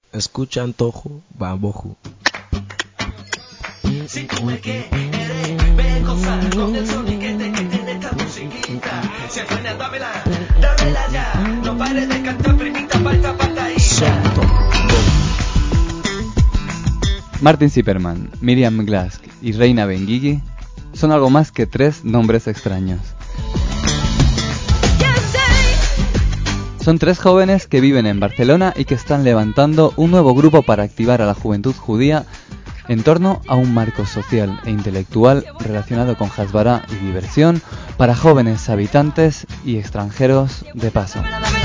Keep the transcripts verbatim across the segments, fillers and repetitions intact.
Escuchan Tojo Baboju. Si tú el que eres, ven gozar con el soniquete que tiene esta musiquita. Si suena, dámela, dámela ya. No pares de cantar, primita, falta patadita. Martin Zipperman, Miriam Glask y Reina Benguigui son algo más que tres nombres extraños. Son tres jóvenes que viven en Barcelona y que están levantando un nuevo grupo para activar a la juventud judía en torno a un marco social e intelectual relacionado con Hasbara y diversión para jóvenes habitantes y extranjeros de paso.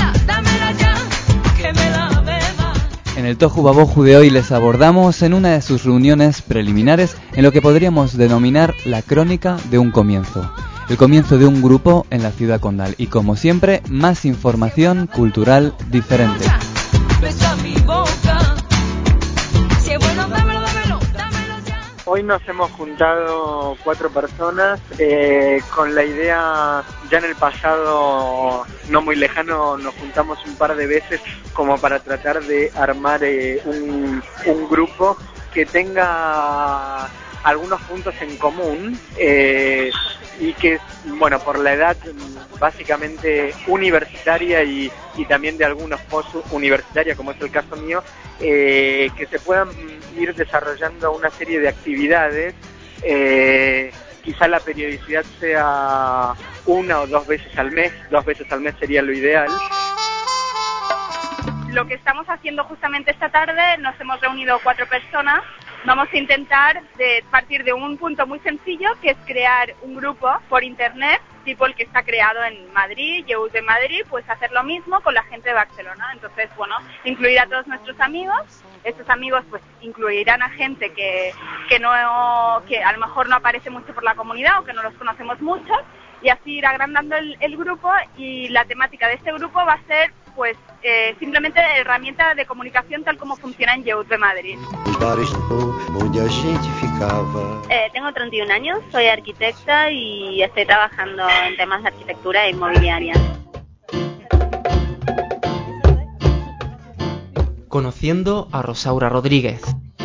En el Tohu Baboju de hoy les abordamos en una de sus reuniones preliminares en lo que podríamos denominar la crónica de un comienzo. El comienzo de un grupo en la ciudad condal y, como siempre, más información cultural diferente. Hoy nos hemos juntado cuatro personas eh, con la idea, ya en el pasado no muy lejano nos juntamos un par de veces como para tratar de armar eh, un, un grupo que tenga algunos puntos en común eh, y que, bueno, por la edad básicamente universitaria y, y también de algunos post-universitaria, como es el caso mío, eh, que se puedan ir desarrollando una serie de actividades. Eh, quizá la periodicidad sea una o dos veces al mes, dos veces al mes sería lo ideal. Lo que estamos haciendo justamente esta tarde, nos hemos reunido cuatro personas. Vamos a intentar de partir de un punto muy sencillo, que es crear un grupo por internet, tipo el que está creado en Madrid, Youth de Madrid, pues hacer lo mismo con la gente de Barcelona. Entonces, bueno, incluir a todos nuestros amigos. Estos amigos pues incluirán a gente que, que, no, que a lo mejor no aparece mucho por la comunidad o que no los conocemos mucho, y así ir agrandando el, el grupo. Y la temática de este grupo va a ser pues eh, simplemente herramienta de comunicación tal como funciona en Youth de Madrid. Eh, tengo treinta y un años, soy arquitecta y estoy trabajando en temas de arquitectura e inmobiliaria. Conociendo a Rosaura Rodríguez.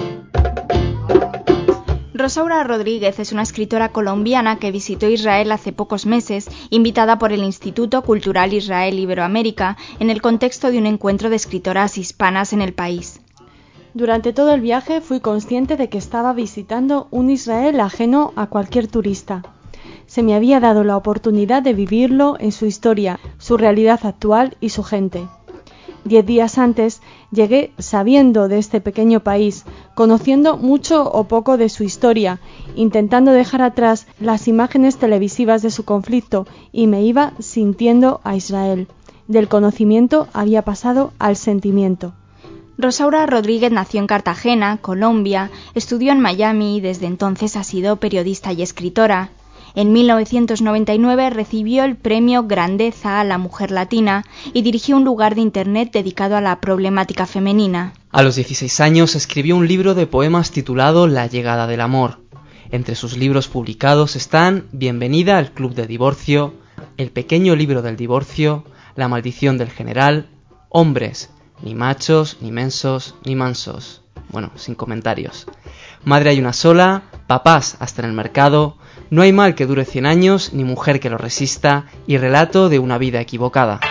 Rosaura Rodríguez es una escritora colombiana que visitó Israel hace pocos meses, invitada por el Instituto Cultural Israel Iberoamérica en el contexto de un encuentro de escritoras hispanas en el país. Durante todo el viaje fui consciente de que estaba visitando un Israel ajeno a cualquier turista. Se me había dado la oportunidad de vivirlo en su historia, su realidad actual y su gente. Diez días antes llegué sabiendo de este pequeño país, conociendo mucho o poco de su historia, intentando dejar atrás las imágenes televisivas de su conflicto, y me iba sintiendo a Israel. Del conocimiento había pasado al sentimiento. Rosaura Rodríguez nació en Cartagena, Colombia, estudió en Miami y desde entonces ha sido periodista y escritora. En mil novecientos noventa y nueve recibió el premio Grandeza a la Mujer Latina y dirigió un lugar de internet dedicado a la problemática femenina. A los dieciséis años escribió un libro de poemas titulado La llegada del amor. Entre sus libros publicados están Bienvenida al Club de Divorcio, El pequeño libro del divorcio, La maldición del general, Hombres, ni machos, ni mensos, ni mansos. Bueno, sin comentarios. Madre hay una sola, papás hasta en el mercado, no hay mal que dure cien años, ni mujer que lo resista, y relato de una vida equivocada.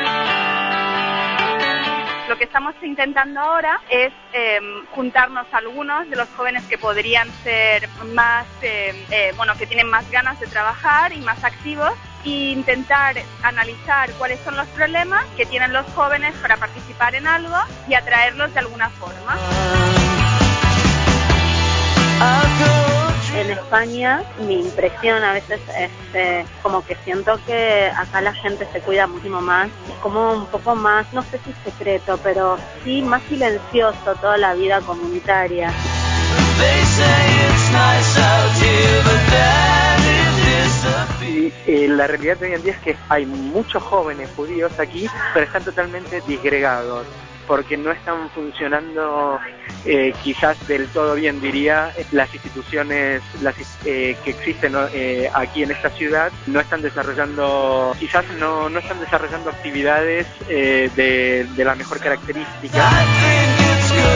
Lo que estamos intentando ahora es eh, juntarnos a algunos de los jóvenes que podrían ser más, eh, eh, bueno, que tienen más ganas de trabajar y más activos, e intentar analizar cuáles son los problemas que tienen los jóvenes para participar en algo y atraerlos de alguna forma. En España mi impresión a veces es eh, como que siento que acá la gente se cuida muchísimo más, es como un poco más, no sé si secreto, pero sí más silencioso toda la vida comunitaria. Y eh, la realidad de hoy en día es que hay muchos jóvenes judíos aquí, pero están totalmente disgregados, porque no están funcionando eh, quizás del todo bien, diría, las instituciones las, eh, que existen eh, aquí en esta ciudad, no están desarrollando, quizás no, no están desarrollando actividades eh, de, de la mejor característica.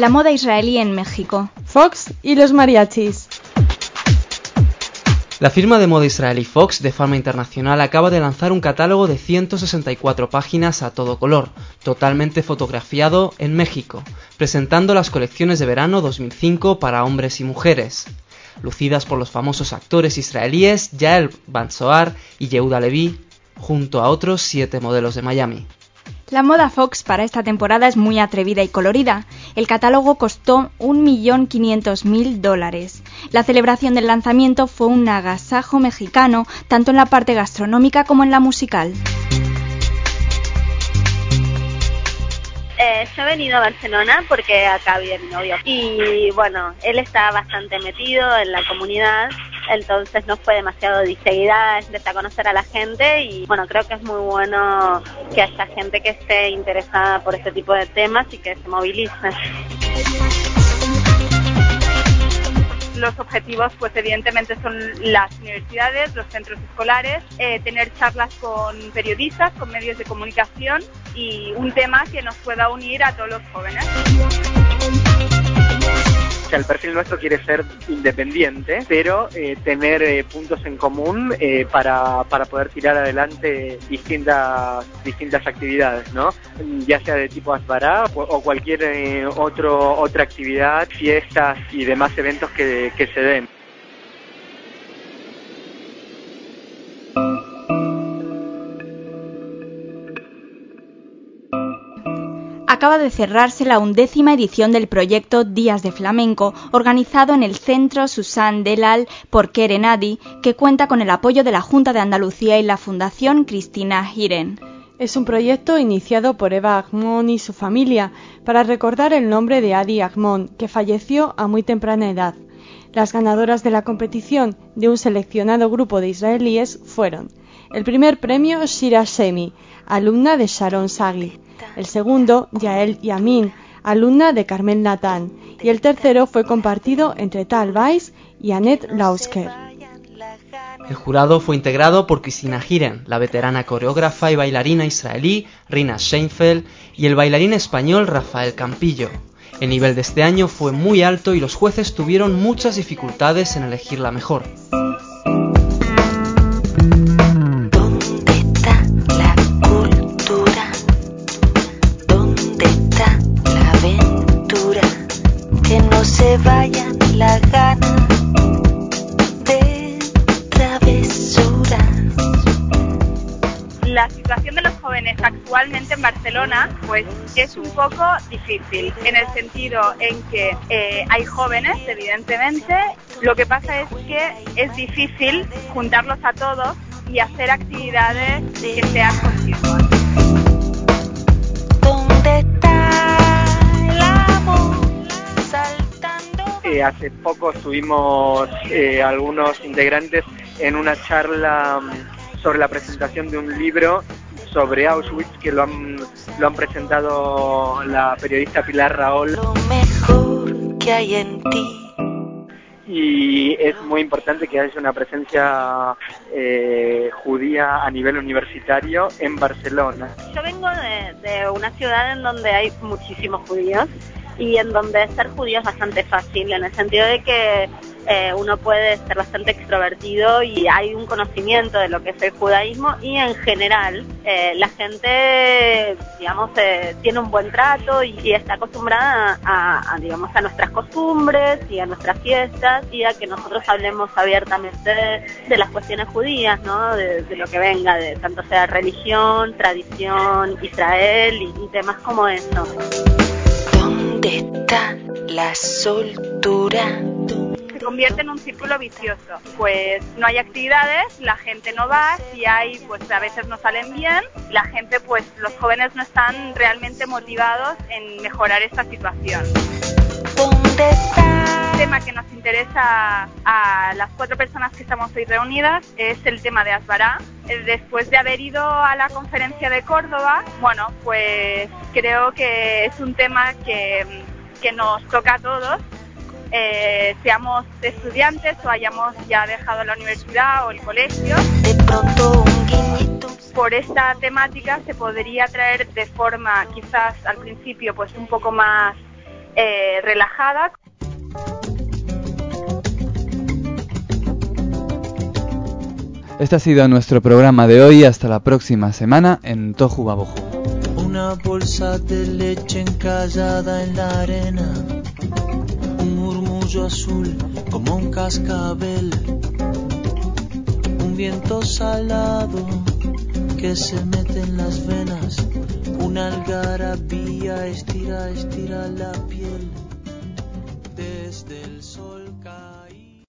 La moda israelí en México. Fox y los mariachis. La firma de moda israelí Fox, de fama internacional, acaba de lanzar un catálogo de ciento sesenta y cuatro páginas a todo color, totalmente fotografiado en México, presentando las colecciones de verano dos mil cinco para hombres y mujeres, lucidas por los famosos actores israelíes Yael Ban-Zohar y Yehuda Leví, junto a otros siete modelos de Miami. La moda Fox para esta temporada es muy atrevida y colorida. El catálogo costó un millón quinientos mil dólares. La celebración del lanzamiento fue un agasajo mexicano, tanto en la parte gastronómica como en la musical. Eh, yo he venido a Barcelona porque acá vive mi novio y bueno, él está bastante metido en la comunidad, entonces no fue demasiado de seguida, es a conocer a la gente y bueno, creo que es muy bueno que haya gente que esté interesada por este tipo de temas y que se movilice. Los objetivos, pues evidentemente son las universidades, los centros escolares, eh, tener charlas con periodistas, con medios de comunicación y un tema que nos pueda unir a todos los jóvenes. El perfil nuestro quiere ser independiente, pero eh, tener eh, puntos en común eh, para, para poder tirar adelante distintas distintas actividades, ¿no? Ya sea de tipo Asbará o, o cualquier eh, otro otra actividad, fiestas y demás eventos que, que se den. Acaba de cerrarse la undécima edición del proyecto Días de Flamenco, organizado en el Centro Susan Delal por Keren Adi, que cuenta con el apoyo de la Junta de Andalucía y la Fundación Cristina Giren. Es un proyecto iniciado por Eva Agmon y su familia para recordar el nombre de Adi Agmon, que falleció a muy temprana edad. Las ganadoras de la competición de un seleccionado grupo de israelíes fueron: el primer premio, Shira Shemi, alumna de Sharon Sagi; el segundo, Yael Yamin, alumna de Carmel Natán; y el tercero fue compartido entre Tal Weiss y Annette Lausker. El jurado fue integrado por Cristina Giren, la veterana coreógrafa y bailarina israelí Rina Sheinfeld y el bailarín español Rafael Campillo. El nivel de este año fue muy alto y los jueces tuvieron muchas dificultades en elegir la mejor. Se vaya la gana de travesura. La situación de los jóvenes actualmente en Barcelona pues es un poco difícil, en el sentido en que eh, hay jóvenes, evidentemente, lo que pasa es que es difícil juntarlos a todos y hacer actividades que sean continuas. ¿Dónde está el amor? Eh, hace poco estuvimos eh, algunos integrantes en una charla sobre la presentación de un libro sobre Auschwitz que lo han, lo han presentado la periodista Pilar Raol. Lo mejor que hay en ti. Y es muy importante que haya una presencia eh, judía a nivel universitario en Barcelona. Yo vengo de, de una ciudad en donde hay muchísimos judíos y en donde ser judío es bastante fácil, en el sentido de que eh, uno puede ser bastante extrovertido y hay un conocimiento de lo que es el judaísmo y en general eh, la gente, digamos, eh, tiene un buen trato y, y está acostumbrada a, a, digamos, a nuestras costumbres y a nuestras fiestas y a que nosotros hablemos abiertamente de, de las cuestiones judías, ¿no? De, de lo que venga, de tanto sea religión, tradición, Israel y, y temas como eso. ¿Dónde está la soltura? Se convierte en un círculo vicioso, pues no hay actividades, la gente no va, si hay pues a veces no salen bien, la gente pues los jóvenes no están realmente motivados en mejorar esta situación. ¿Dónde está? El tema que nos interesa a las cuatro personas que estamos hoy reunidas es el tema de Asbará. Después de haber ido a la conferencia de Córdoba, bueno, pues creo que es un tema que, que nos toca a todos, eh, seamos estudiantes o hayamos ya dejado la universidad o el colegio. De pronto un guiñito. Por esta temática se podría traer de forma quizás al principio pues un poco más eh, relajada. Este ha sido nuestro programa de hoy. Hasta la próxima semana en Tohu Babohu. Una bolsa de leche encallada en la arena, un murmullo azul como un cascabel, un viento salado que se mete en las venas, una algarabía estira, estira la piel desde el sol.